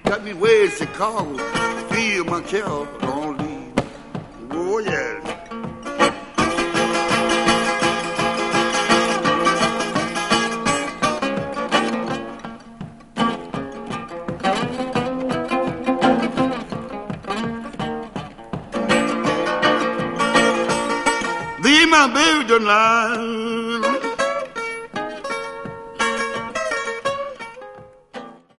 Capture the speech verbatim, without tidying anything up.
got me way in Chicago. Feel my care, don't leave. Oh, yeah. Leave my baby tonight.